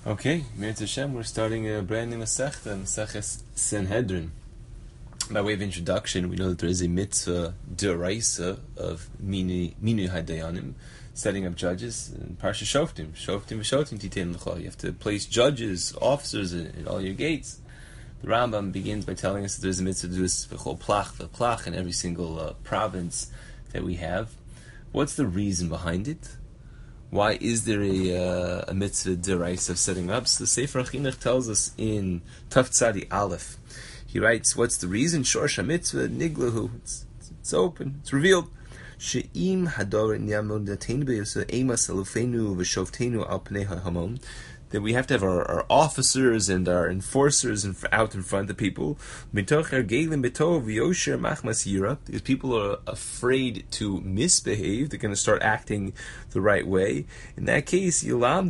Okay, Meretz Hashem, we're starting a brand new Masechta, Maseches Sanhedrin. By way of introduction, we know that there is a mitzvah d'oraisa of Minu Hadayanim, setting up judges, and Parsha Shoftim Titein L'cha. You have to place judges, officers at all your gates. The Rambam begins by telling us that there's a mitzvah to do this v'chol plach in every single province that we have. What's the reason behind it? Why is there a mitzvah d'oraisa of setting up? So the Sefer HaChinuch tells us in Taf Tzadi Aleph. He writes, what's the reason? Shorsh HaMitzvah niglahu. It's open. It's revealed. She'im hador nyamodatein be'yoseh ema salufenu v'shoftenu al pnei ha'hamon. That we have to have our officers and our enforcers out in front of people. Because people are afraid to misbehave. They're going to start acting the right way. In that case, they're going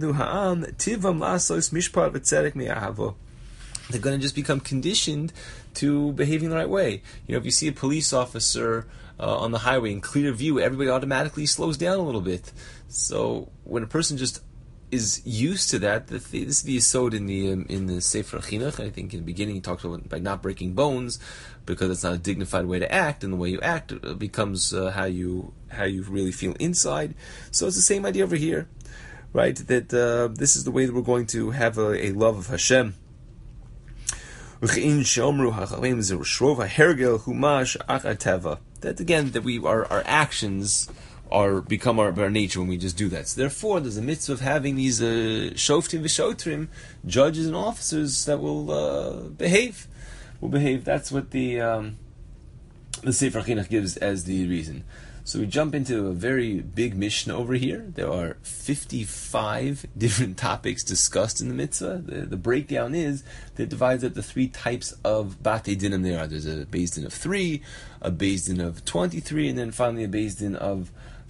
to just become conditioned to behaving the right way. You know, if you see a police officer on the highway in clear view, everybody automatically slows down a little bit. So when a person just is used to that, this is the yesod in the Sefer HaChinuch. I think in the beginning he talks about by not breaking bones, because it's not a dignified way to act, and the way you act becomes how you really feel inside. So it's the same idea over here, right? That this is the way that we're going to have a love of Hashem. That again, that our actions become our nature when we just do that. So therefore, there's a mitzvah of having these shoftim v'shotrim, judges and officers that will behave. That's what the Sefer HaChinuch gives as the reason. So we jump into a very big Mishnah over here. There are 55 different topics discussed in the mitzvah. The breakdown is that it divides up the three types of Batei Dinim there are. There's a Beis Din of 3, a Beis Din of 23, and then finally a Beis Din of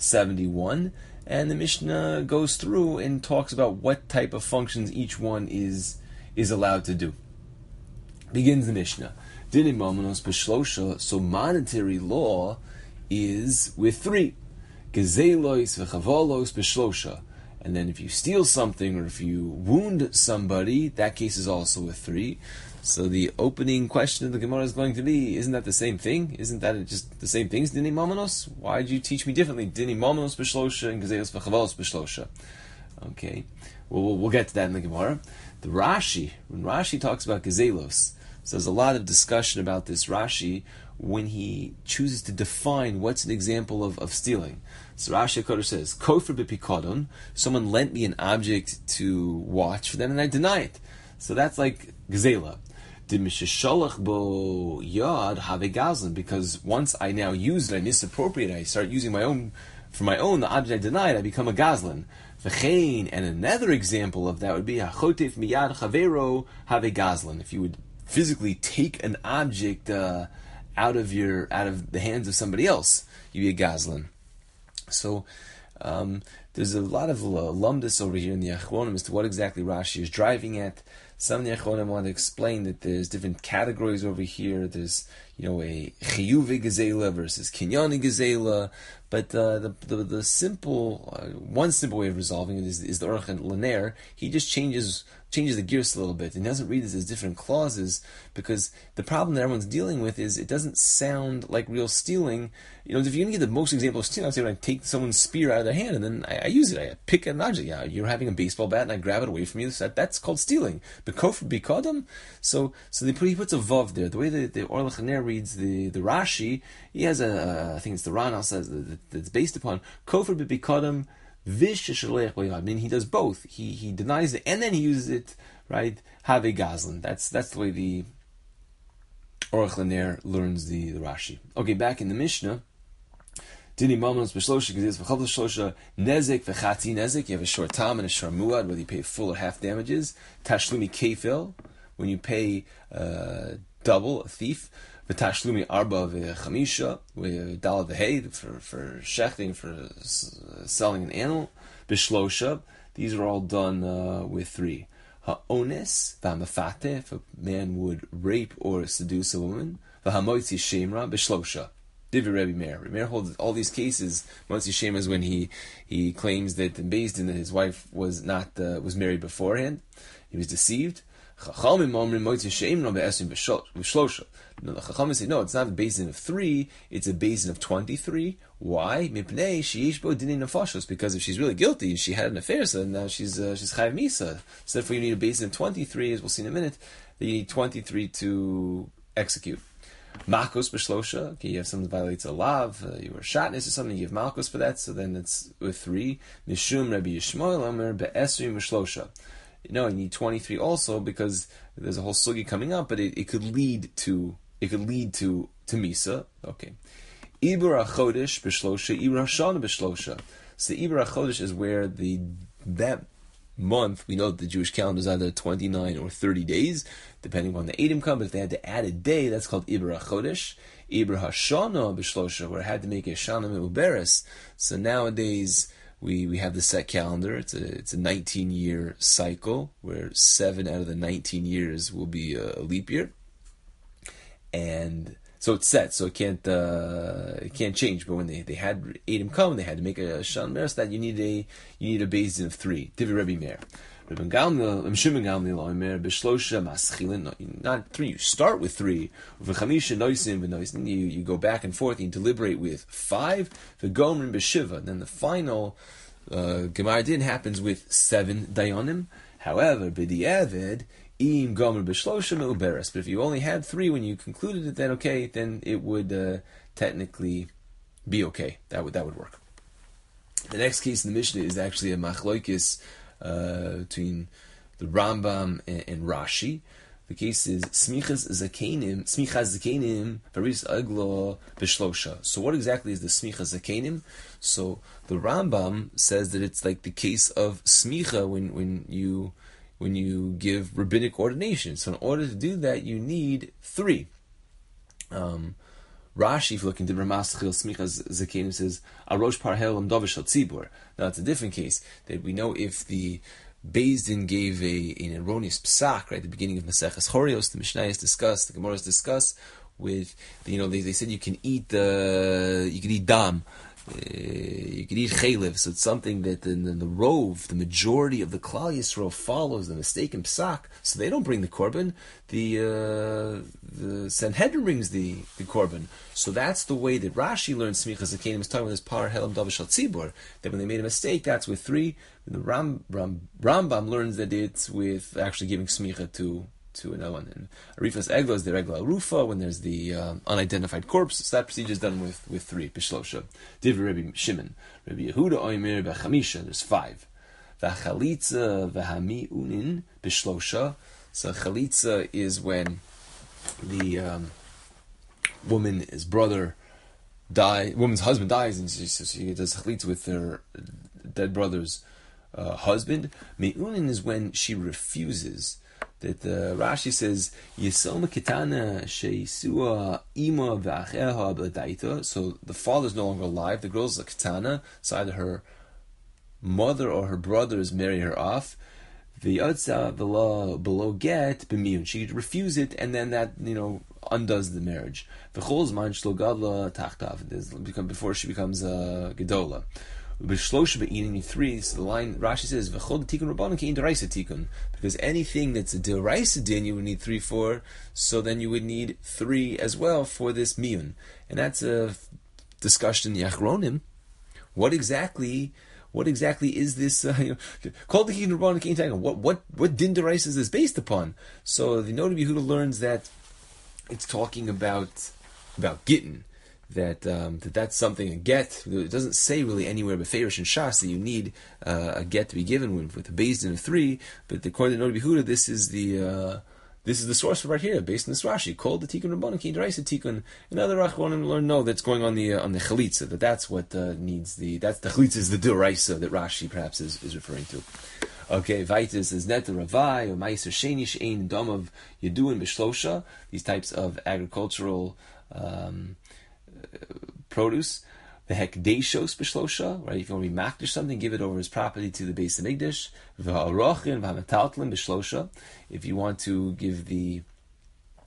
71. And the Mishnah goes through and talks about what type of functions each one is allowed to do. Begins the Mishnah. Dinim Mamonos B'Shlosha, so monetary law is with 3. Gezelos v'chavolos b'shlosha. And then if you steal something or if you wound somebody, that case is also with 3. So the opening question of the Gemara is going to be, isn't that the same thing? Isn't that just the same things? Dini Mamonos? Why did you teach me differently? Dini Mamonos b'shlosha and Gezelos v'chavolos b'shlosha. Okay, we'll get to that in the Gemara. The Rashi, when Rashi talks about Gezelos, so there's a lot of discussion about this Rashi when he chooses to define what's an example of stealing. So Rashi HaKodesh says, Kofer b'pikodon, someone lent me an object to watch for them and I deny it. So that's like Gezela. Dimishesholach bo yad have gazlan, because once I now use it, I misappropriate it, I start using my own, the object I denied, I become a gazlan. V'chein, and another example of that would be hachotif miyad chavero have gazlan. If you would physically take an object out of the hands of somebody else, you'd be a gazlan. So there's a lot of lumdus over here in the Achronim as to what exactly Rashi is driving at. Some of the Achronim want to explain that there's different categories over here. There's a chiyuvi gezela versus kinyani gezela, but the simple one simple way of resolving it is the Aruch Laner. He just changes the gears a little bit and doesn't read this as different clauses, because the problem that everyone's dealing with is it doesn't sound like real stealing. If you're going to get the most example of stealing, I'd say when I take someone's spear out of their hand and then I use it, I pick an object. Yeah, you're having a baseball bat and I grab it away from you. So that's called stealing. But kofer bikodam. So he puts a vav there. The way the Aruch Laner reads the Rashi, he has I think it's the Ranal says that's based upon kofer bikodam. I mean, he does both. He denies it and then he uses it, right? Have gazlan. That's the way the Aruch Laner learns the Rashi. Okay, back in the Mishnah. Dini Mamonos b'shlosha gezeilos v'chavos shlosha nezek v'chatzi nezek. You have a short tam and a short muad, whether you pay full or half damages. Tashlumi kefil, when you pay double, a thief. V'tashlumi arba v'chamisha, v'dal v'hei, for shechting, for selling an animal. B'shlosha, these are all done with 3. Ha'ones v'hamafate, if a man would rape or seduce a woman. V'hamoitzi shemra b'shlosha. Divi Rebbe Meir. Rebbe Meir holds all these cases. Motzi Shem is when he claims that in Beis Din that his wife was married beforehand. He was deceived. Chachamim omrim Motzi Shem no be'esrim b'shlosha. No, the Chachamim say no, it's not a Beis Din of 3. It's a Beis Din of 23. Why? Mipnei sheyesh bo dinei nefashos. Because if she's really guilty and she had an affair, so now she's chayav misa. So therefore, you need a Beis Din of 23, as we'll see in a minute. That you need 23 to execute. Malchus b'shlosha. Okay, you have something that violates a lav. You were shatnez or something. You give malchus for that. So then it's with 3. Mishum Rabbi Yishmael omer be'esrim b'shlosha. No, you need 23 also because there's a whole sugi coming up, but it could lead to misa. Okay. Ibur HaChodesh b'shlosha, Ibur HaShana b'shlosha. So the Ibur HaChodesh is where that month, we know that the Jewish calendar is either 29 or 30 days, depending on the Eidim come, but if they had to add a day, that's called Ibur HaChodesh. Ibur HaShana b'shlosha, where it had to make a Shana Me'uberes. So nowadays, we have the set calendar. It's a 19-year cycle, where 7 out of the 19 years will be a leap year. And so it's set, so it can't change. But when they had Eidim come, they had to make a Shan Meres, that you need a Beis Din of 3. Divi Rebbe Meir. Not 3. You start with 3. You go back and forth and you deliberate with 5. Then the final Gemara Din happens with 7 Dayanim. However, B'di'evid Im Gomer b'shlosha me'uberes. But if you only had 3 when you concluded it, then it would technically be okay. That would work. The next case in the Mishnah is actually a machloikis between the Rambam and Rashi. The case is smichas zakenim varis aglo b'shlosha. So what exactly is the smichas zakenim? So the Rambam says that it's like the case of smicha when you give rabbinic ordination. So in order to do that, you need 3. Rashi, if you look into Ramaschil Smichas Zakenim, says Arosh Parhel Davish Tzibur. Now it's a different case that we know if the Beis Din gave an erroneous psak right at the beginning of Maseches Horios, the Mishnayos discussed, the Gemaras discuss with they said you can eat dam. You could eat chaylev, so it's something that the rove, the majority of the Klal Yisrael follows the mistaken psak, so they don't bring the korban. The Sanhedrin brings the korban. So that's the way that Rashi learns Smichas Zakenim is talking about this par helam davish al tzibur. That when they made a mistake, that's with 3. The Rambam learns that it's with actually giving smicha to another one. And Arifas Egla is the Regla Arufa, when there's the unidentified corpse. So that procedure is done with 3, Bishlosha. Div Rabbi Shimon. Rabbi Yehuda Oimer Bechamisha, there's 5. V'chalitza v'hami unin Bishlosha. So chalitza is when the woman's husband dies, and she does chalitza with her dead brother's husband. Me'unin is when she refuses. That Rashi says Yisoma Kitana Sheisua Ima V'Acheha B'Daita. So the father's no longer alive. The girl's a Kitana, so either her mother or her brothers marry her off. The Yotza below get b'miyun. She refuse it, and then that undoes the marriage. V'chol zman shlo gadla tachtav. Before she becomes a gedola. B'shlosha be'inim 3. So the line Rashi says v'chol tikun rabbanon kein deraisa tikun, because anything that's a deraisa din you would need 3 for. So then you would need 3 as well for this miyun, and that's a discussion in Yachronim. What exactly is this? Called the tikun rabbanon kein tikun. What din deraisa is this based upon? So the Noda B'Yehuda learns that it's talking about gittin. That's something, a get. It doesn't say really anywhere but Feirish and Shas that you need a get to be given with a Beis Din of 3, but according to Noda B'Yehuda, this is the source for right here, based on this Rashi, called the Tikun Rabbanon Kein Deraisa Tikun. Another Rachronim learn that's going on the Chalitza, that's what needs that's the Chalitza is the Deraisa that Rashi perhaps is referring to. Okay, Vaitis is Neta Ravai or Maiser Sheni Shein Dom of Yeduin B'Shlosha, these types of agricultural produce. The hekdeshos b'shlosha, right? If you want to be makdish something, give it over as property to the Beis Hamikdash. V'ha'arochin v'ha'metaltlin b'shlosha. If you want to give the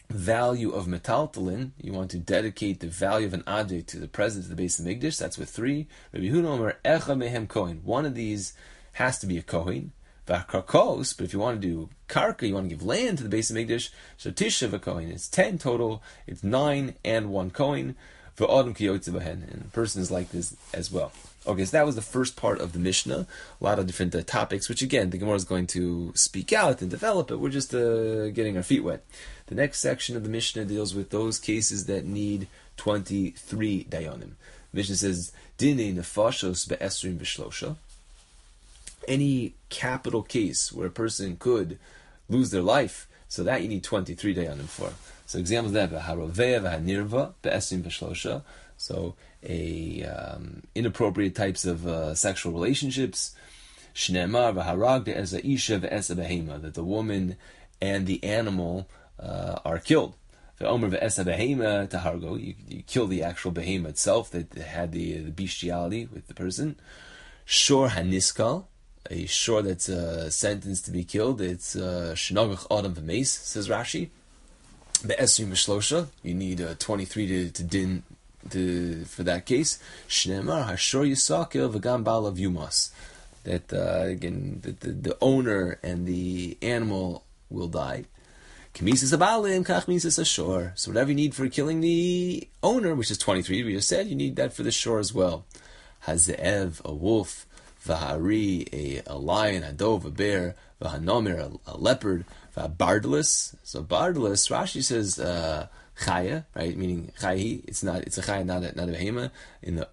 value of metaltalin, you want to dedicate the value of an object to the presence of the Beis Hamikdash. That's with 3. Rabbi Yehuda Omer, Echa mehem kohen. One of these has to be a kohen. V'karkos, but if you want to do karka, you want to give land to the Beis Hamikdash, so tisha v'kohen. It's 10 total. It's 9 and 1 kohen. V'odem kiyotze b'hen. And the person is like this as well. Okay, so that was the first part of the Mishnah. A lot of different topics, which again, the Gemara is going to speak out and develop it. We're just getting our feet wet. The next section of the Mishnah deals with those cases that need 23 dayanim. The Mishnah says, Dinei nefashos be'esrim v'shlosha. Any capital case where a person could lose their life, so that you need 23 dayanim for. So examples of that, v'haroveh v'hanirva be'esrim v'shlosha. So inappropriate types of sexual relationships. Shneimar v'harag de'eza isha ve'esa behema, that the woman and the animal are killed. Ve'omer ve'esa behema tahargo, you kill the actual behema itself that had the bestiality with the person. Shor haniskal, a shor that's sentenced to be killed. It's shenagach adam v'meis, says Rashi. Be'esrim v'shlosha, you need 23 to din for that case. Shneimar hashor yisakil v'gam ba'alav yumas, that again the owner and the animal will die. Kamisas abalim kach misas ashor. So whatever you need for killing the owner, which is 23, we just said, you need that for the shore as well. Hazeev, a wolf. V'hari, a lion. Hadov, a bear. V'hanomer, a leopard. V'bardalis. So bardalis, Rashi says chaya, right? Meaning chayi. It's a chaya, not a behema. In the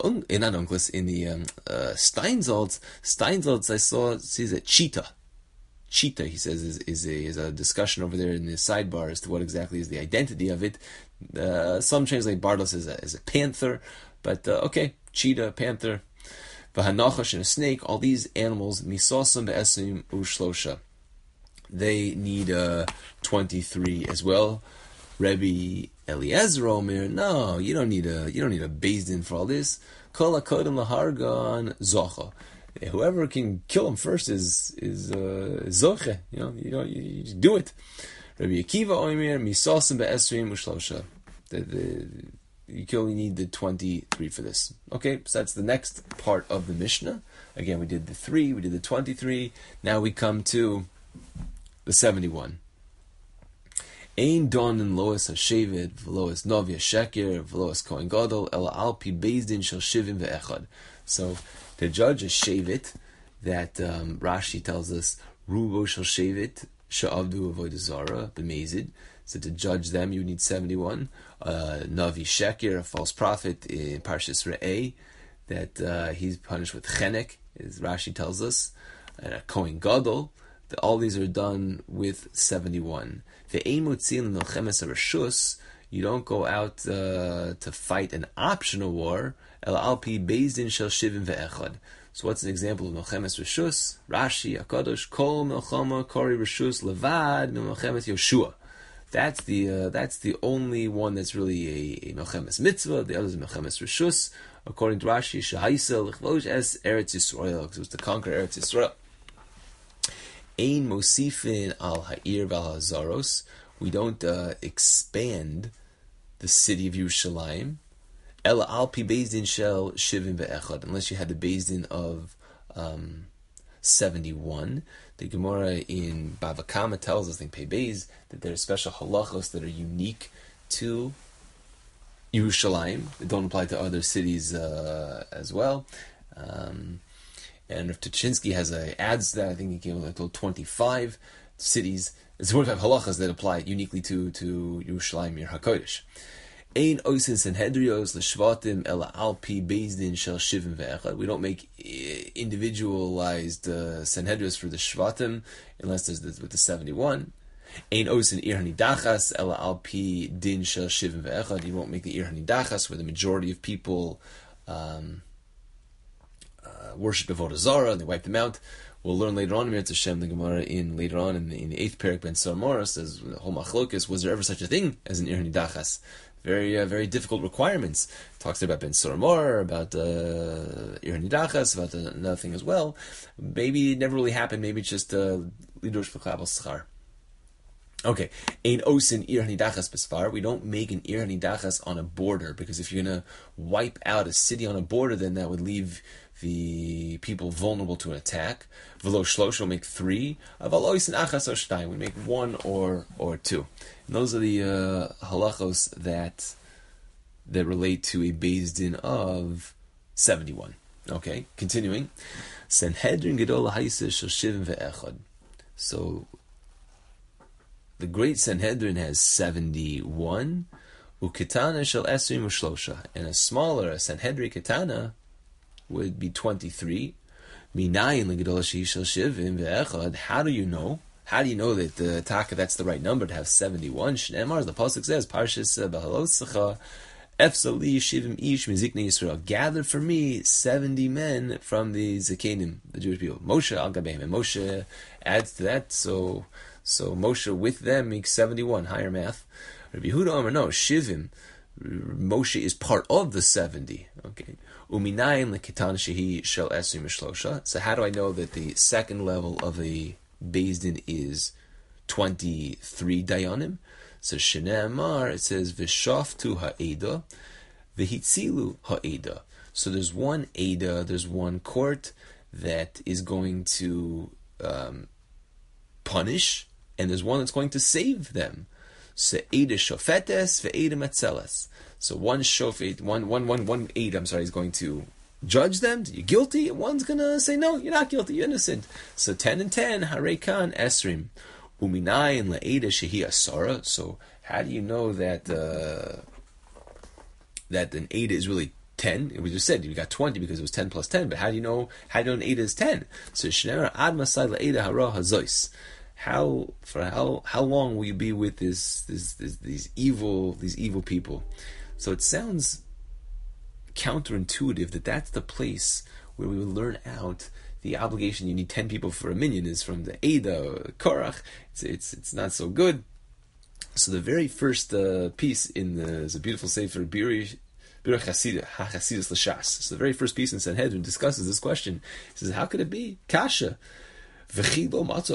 Steinsaltz, I saw sees a cheetah. Cheetah, he says, is a discussion over there in the sidebar as to what exactly is the identity of it. Some translate bardalis as a panther, but okay, cheetah, panther. V'hanachash, and a snake. All these animals, misosam be'esim ushlosha, they need 23 as well. Rabbi Eliezer Omer, no, you don't need a beis din for all this. Kol hakodem lahargan zocha. Whoever can kill him first is zoche. You just do it. Rabbi Akiva Omer, misosam be'esrim ushlosha. You only need the 23 for this. Okay, so that's the next part of the Mishnah. Again, we did the 3, we did the 23. Now we come to the 71. Ein don in lois hashevet, v'lois novi hasheker, v'lois kohen gadol, ela alpi beis din shel shivim ve'echad. So the judge is shevet, that Rashi tells us, rubo shel shevet, she'avdu avodah zara, b'mezid. So to judge them, you need 71. Navi Sheker, a false prophet in Parshas Re'eh, that he's punished with chenek, as Rashi tells us. And a Kohen Gadol, that all these are done with 71. You don't go out to fight an optional war. So what's an example of Melchemes Reshus? Rashi, HaKadosh, Kol Melchama Kori Reshus Levad Melchemes Yoshua. That's the only one that's really a Melchemes Mitzvah. The others are Melchemes Reshus. According to Rashi, Shahaisa L'chvosh Es Eretz Yisrael, because it was to conquer Eretz Yisrael. Ein Mosifin Al Ha'ir Val Hazaros. We don't expand the city of Yerushalayim. Ela Alpi Beis Din Shel Shivim Ve'echad, unless you had the Beis Din of 71. The Gemara in Bava Kama tells us in Pei Beis that there are special halachos that are unique to Yerushalayim. They don't apply to other cities as well. And Rav Tuchinsky adds that, I think he gave like 25 cities. It's 25 halachas that apply uniquely to Yerushalayim, Yer HaKodesh. Ein oisin senhedrios l'shvatim ela alpi beis din shel shivim ve'echad. We don't make individualized senhedrios for the shvatim unless there's with the 71. Ein oisin ir hanidachas ela alpi din shel shivim ve'echad. You won't make the ir hanidachas where the majority of people worship avodah zara and they wipe them out. We'll learn later on in Mirz Hashem, the Gemara later on in the 8th parak Ben Sarmora says the whole machlokes, was there ever such a thing as an ir hanidachas? Very, very difficult requirements. Talks about Ben Soromor, about Ir Nidachas, about another thing as well. Maybe it never really happened. Maybe it's just Lidosh V'Chabal Schar. Okay, ein osin ir hanidachas besfar. We don't make an ir hanidachas on a border, because if you're gonna wipe out a city on a border, then that would leave the people vulnerable to an attack. V'lo shlosh will make 3. Aval osin achas or shtayim. We make 1 or 2. And those are the halachos that relate to a Beis Din of 71. Okay, continuing. Sanhedrin Gedol Haisa Shel Shivim Ve'echad. So the Great Sanhedrin has 71. Uketana Shel Esrim Ushlosha. And a smaller Sanhedrin Ketana would be 23. Minayin Legedol Shel Shivim Ve'echad. How do you know? How do you know that the taka, that's the right number to have 71? Shneimar, the pasuk says, Parshas B'Halotzecha, Efsali Shivim Ish Miziknei Yisrael. Gather for me 70 men from the Zakenim, the Jewish people. Moshe al Gabeim, and Moshe adds to that. So Moshe with them makes 71. Higher math. Rabbi Yehuda Omer, no, Shivim. Moshe is part of the 70. Okay. Uminayim lekitan shehi shel esrim mishlosha. So how do I know that the second level of a Beis Din is 23 dayanim? So Shnei Amar, it says v'shaftu ha'eda v'hitzilu ha'eda. So there's one Eda, there's one court that is going to punish, and there's one that's going to save them. So Eda shofetes ve'eda metzeles. So one shofet, one Eda, is going to judge them. You're guilty, and one's going to say, no, you're not guilty, you're innocent. So 10 and 10, harekan esrim. Uminayin le'eda shehi asara. So how do you know that that an Eda is really 10? We just said you got 20 because it was 10 plus 10. But how do you know an Eda is 10? So Shnei ad masai le'eda hara hazois. How long will you be with these evil people? So it sounds counterintuitive that that's the place where we will learn out the obligation. You need 10 people for a minyan is from the Eda Korach. It's not so good. So the very first piece is a beautiful sefer Birur Chasidus L'Shas. So the very first piece in Sanhedrin discusses this question. He says, how could it be kasha? I'm sorry, not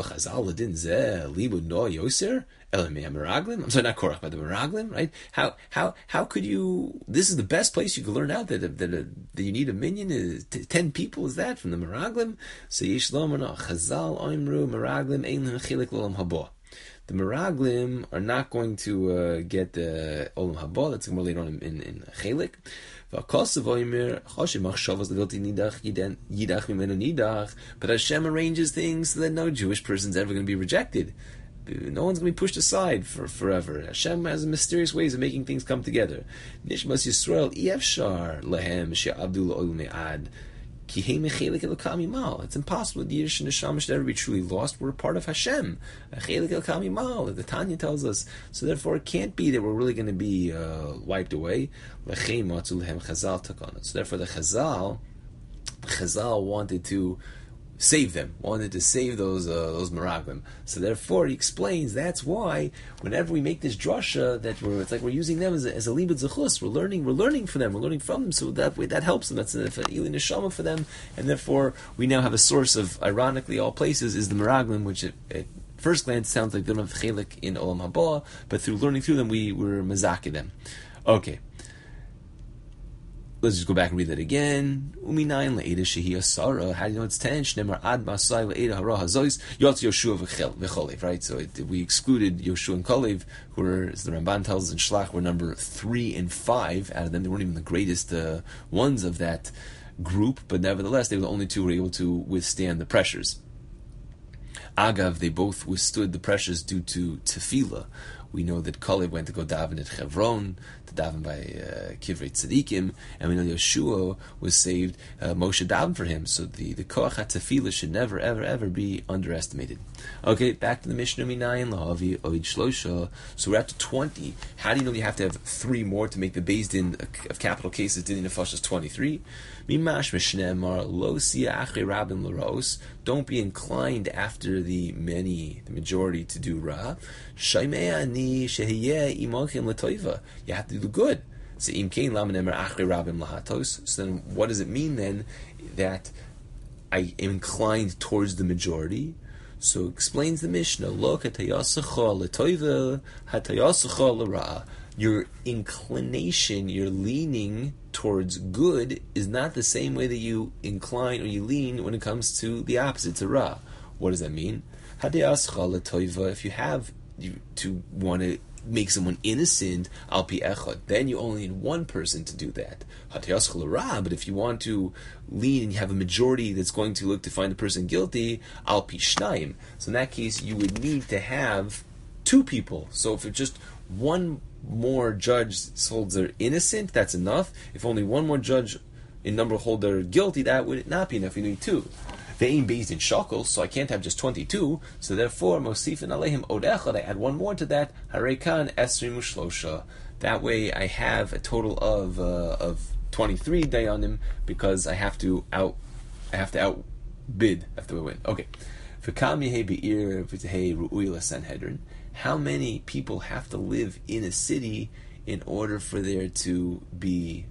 Korach, but the Meraglim, right? How could you? This is the best place you could learn out that you need a minyan. Is 10 people? Is that from the Meraglim? So Yishlom or no? Chazal Oimru Meraglim Ein Lehem Chilek L'Olam Haba. The Meraglim are not going to get the Olam Haba. That's more later on in Chilek. But Hashem arranges things so that no Jewish person's ever going to be rejected. No one's going to be pushed aside for forever. Hashem has mysterious ways of making things come together. Nishmas Yisrael Efshar Lehem She'abdu L'Olam Me'ad. It's impossible that Yiddish and Neshama should ever be truly lost. We're a part of Hashem. The Tanya tells us. So therefore it can't be that we're really going to be wiped away. So therefore the Chazal wanted to save them, wanted to save those Meraglim. So therefore he explains that's why whenever we make this drasha that we're using them as a libud zechus, we're learning from them, we're learning from them, so that way that helps them. That's an ilin neshama for them, and therefore we now have a source of, ironically, all places is the Meraglim, which at first glance sounds like they don't have chelik in Olam Haba, but through learning through them we were mazaki them. Okay. Let's just go back and read that again. Uminayin le'eda shehi asara. How do you know it's 10? Shnemar ad masai le'eda hara hazois. Yotz Yoshua v'cholev. Right? So we excluded Yoshua and Kalev, who were, as the Ramban tells us in Shlach, were number 3 and 5 out of them. They weren't even the greatest ones of that group, but nevertheless, they were the only two who were able to withstand the pressures. Agav, they both withstood the pressures due to tefillah. We know that Kalev went to go daven at Chevron, to daven by Kivrei Tzadikim, and we know Yeshua was saved. Moshe davened for him, so the koach ha-tefillah should never, ever, ever be underestimated. Okay, back to the Mishnah Minayin Lahavi Oid Shlosha. So we're up to 20. How do you know you have to have 3 more to make the Beis Din of capital cases Din Nefashos 23? Mimash Mishnemar Lo Sia Achri Rabim Laros. Don't be inclined after the majority to do Ra. Shaimei Shehiyeh Imachim Latoiva. You have to do good. So then what does it mean then that I am inclined towards the majority? So explains the Mishnah, Lo hatayasacha l'toiva, hatayasacha l'ra'a. Your inclination, your leaning towards good is not the same way that you incline or you lean when it comes to the opposite, to ra. What does that mean? Hatayasacha l'toiva, if you have to want to make someone innocent, al pi echad, then you only need one person to do that. Hatayas l'ra, but if you want to lean and you have a majority that's going to look to find the person guilty, al pi shnayim. So in that case, you would need to have two people. So if it's just one more judge holds they're innocent, that's enough. If only one more judge in number hold they're guilty, that would not be enough. You need two. They ain't based in shekels, so I can't have just 22. So therefore, Mosifin Aleihim Od Echad, I add one more to that. Harekan Esrim Ushlosha. That way, I have a total of 23 dayanim because I have to outbid after we win. Okay. How many people have to live in a city in order for there to be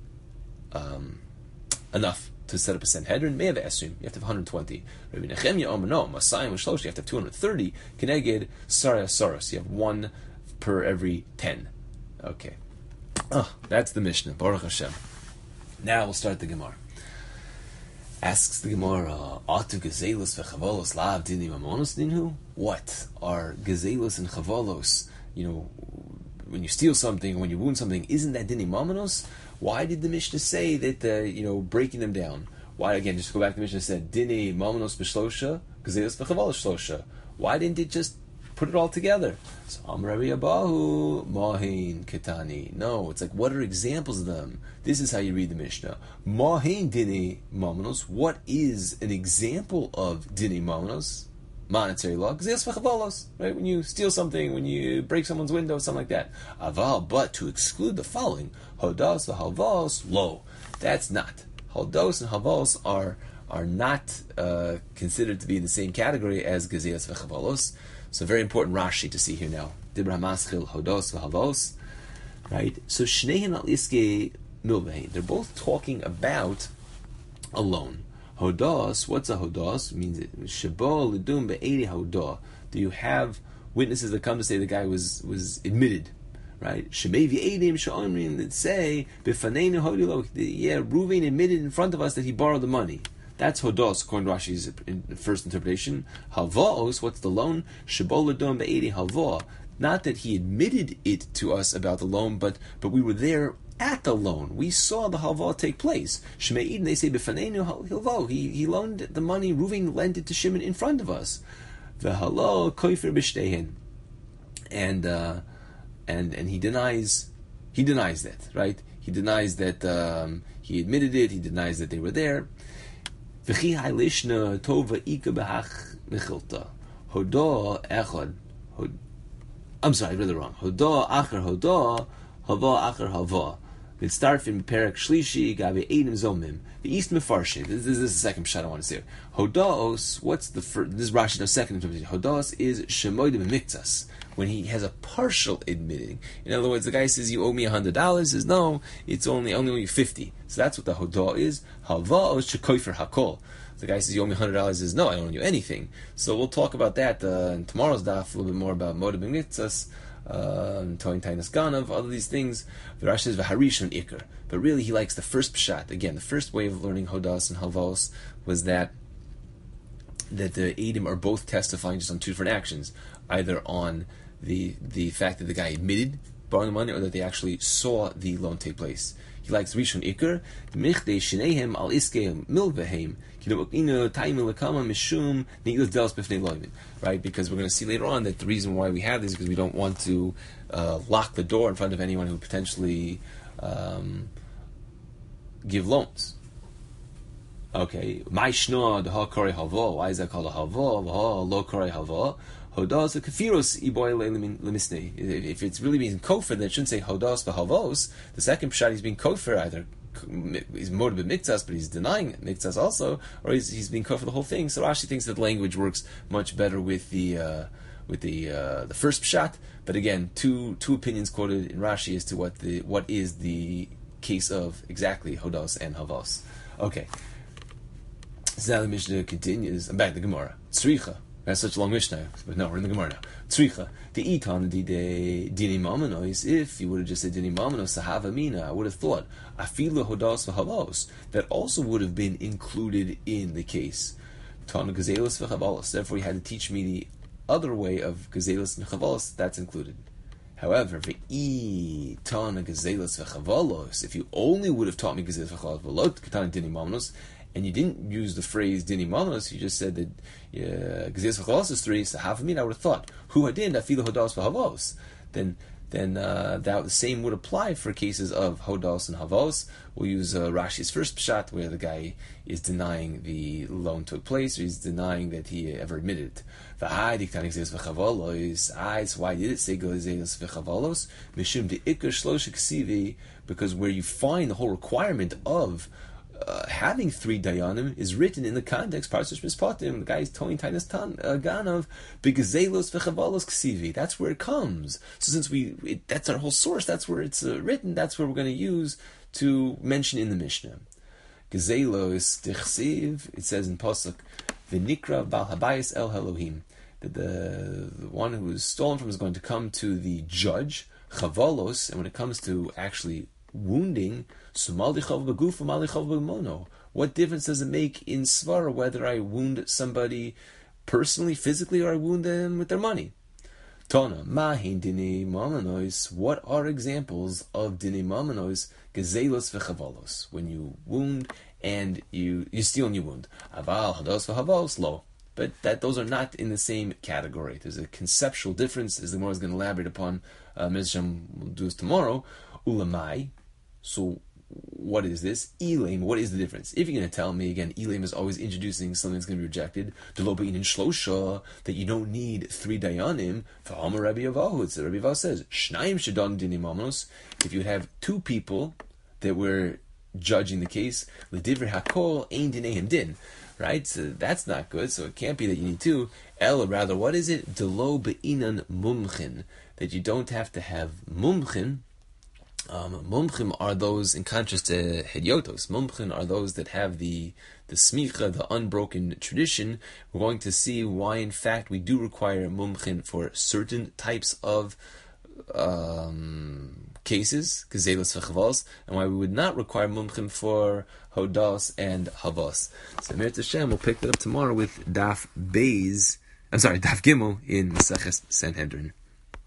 enough to set up a Sanhedrin? May have Esrim, you have to have 120. Rabbi Nechemya no, Masayim Shlosh, you have to have 230. Keneged Sarah Saros, you have one per every 10. Okay. That's the Mishnah. Baruch Hashem. Now we'll start the Gemara. Asks the Gemara, Atu Gazelus v'chavolos lav dini mamonos dinhu? What are Gazelus and chavolos? When you steal something, when you wound something, isn't that dini mamonos? Why did the Mishnah say that, breaking them down? Why, again, just go back to the Mishnah said, dini mamonos b'shlosha, Gazelus v'chavolos shlosha. Why didn't it just put it all together? So, Amravi Abahu, Mahin Ketani. No, it's like, what are examples of them? This is how you read the Mishnah. Mahin Dini Mamonos. What is an example of Dini Mamonos? Monetary law. Right? When you steal something, when you break someone's window, something like that. Aval, but to exclude the following, Hodos v'Halvos, lo. That's not. Hodos and Halvos are not considered to be in the same category as Gazeas v'Chavalos. So very important Rashi to see here now. Dibra Maschil, Hodos v'Halvos. Right? So Shneihin al Iske Milvehin. They're both talking about a loan. Hodos, what's a Hodos? It means Shabo Lidum Be'edi Hodah. Do you have witnesses that come to say the guy was admitted? Right? Shemei v'edim she'omrim that say B'faneinu Hodilo. Yeah, Reuven admitted in front of us that he borrowed the money. That's Hodos, according to Rashi's first interpretation. Halvos, what's the loan? Shabo Lidum Be'edi Halvah. Not that he admitted it to us about the loan, but we were there at the loan. We saw the halva take place. Shemei Eden, they say, B'faneinu halvo. He loaned the money. Reuven lent it to Shimon in front of us. V'halo koifer b'shtehen, and he denies that. Right? He denies that he admitted it. He denies that they were there. V'chi hailishna tova ika b'hach mechilta hodah echad. I'm sorry, I read it wrong. Hodah acher hodah, hava acher hava. It starts in Perek Shlishi, Gabi Eidim Zomim. The East Mefarshim. This is the second shot I want to say. Hodaos, what's the first? This is Rashi's second interpretation. Hodaos is Shemoidim Miktas, when he has a partial admitting. In other words, the guy says, you owe me $100. Says, no, it's only owe you 50. So that's what the Hodah is. Havaos Shekoifer Hakol. The guy says, you owe me $100. Says, no, I don't owe you anything. So we'll talk about that in tomorrow's daf, a little bit more about Modim Miktas. Toin Tainus Ganav, all of these things. Rashi says v'harish and ikar, but really he likes the first pshat. Again, the first way of learning Hodas and Halvos was that the Eidim are both testifying just on two different actions, either on the fact that the guy admitted borrowing the money, or that they actually saw the loan take place. He likes Rishon Ikar, Michdei Shneihem al Iske Milvehem, right? Because we're going to see later on that the reason why we have this is because we don't want to lock the door in front of anyone who potentially give loans. Okay, why is that called a halva? Lo kore halva. Hodas a kafiros iboy lemisnei. If it's really being kofar, then it shouldn't say hodas v'halvos. The second pshat he's being kofar, either he's more bit miktas, but he's denying miktas also, or he's being kofar the whole thing. So Rashi thinks that language works much better with the first pshat. But again, two opinions quoted in Rashi as to what is the case of exactly hodas and halvos. Okay. So now the Mishnah continues. I'm back to the Gemara. Tzricha. That's such a long Mishnah, but no, we're in the Gemara now. Tzricha, the itan dini mamanos. If you would have just said dini mamanos sahava mina, I would have thought afilu hodas v'havos that also would have been included in the case. Tana gazelos v'chavalos. Therefore, you had to teach me the other way of gazelos and chavalos. That's included. However, ve'i tana gazelos v'chavalos. If you only would have taught me gazelos v'chavalos, v'lot katana dini mamanos, and you didn't use the phrase dini mamanos, you just said that gazelos v'chavalos is 3. So half of me, I would have thought hu hadin afilu hodas v'havos. Then that the same would apply for cases of hodos and havos. We'll use Rashi's first pshat, where the guy is denying the loan took place, or he's denying that he ever admitted it. So why did it say gazelos v'chavalos? Mishum de'ikar shlosha ksivi, because where you find the whole requirement of having 3 dayanim is written in the context Parshas Mishpatim. The guy is telling Tainas Ganav b'gazelos v'chavalos ksivi. That's where it comes. So since that's our whole source, that's where it's written. That's where we're going to use to mention in the Mishnah. Gazelos d'chsiv. It says in pasuk v'nikra bal habayis el Elohim, that the one who is stolen from is going to come to the judge. Chavalos, and when it comes to actually wounding, what difference does it make in svara whether I wound somebody personally, physically, or I wound them with their money? Tona, mahin dini mamanos. What are examples of dini mamanos? Gazelos v'chavalos. When you wound and you steal and you wound. Aval hados v'havalos lo. But those are not in the same category. There's a conceptual difference, as the Gemara is going to elaborate upon. Mezrasham will do this tomorrow. Ulamai. So what is this? Elaim, what is the difference? If you're going to tell me, again, Elaim is always introducing something that's going to be rejected, that you don't need 3 dayanim, Rabbi Avahu, it's Rabbi Avahu says, Shnaim shadon dini mamanos, if you would have 2 people that were judging the case, l'divrei hakol ein dinehem din, right? So that's not good, so it can't be that you need 2. Ella, rather, what is it? Delo be'inan mumchin, that you don't have to have mumchin. Mumchim are those, in contrast to hediotos, mumchim are those that have the smicha, the unbroken tradition. We're going to see why, in fact, we do require mumchim for certain types of cases, gazelos v'chavos, and why we would not require mumchim for hodas and havos. So Meretz Hashem will pick that up tomorrow with Daf Gimel in Maseches Sanhedrin.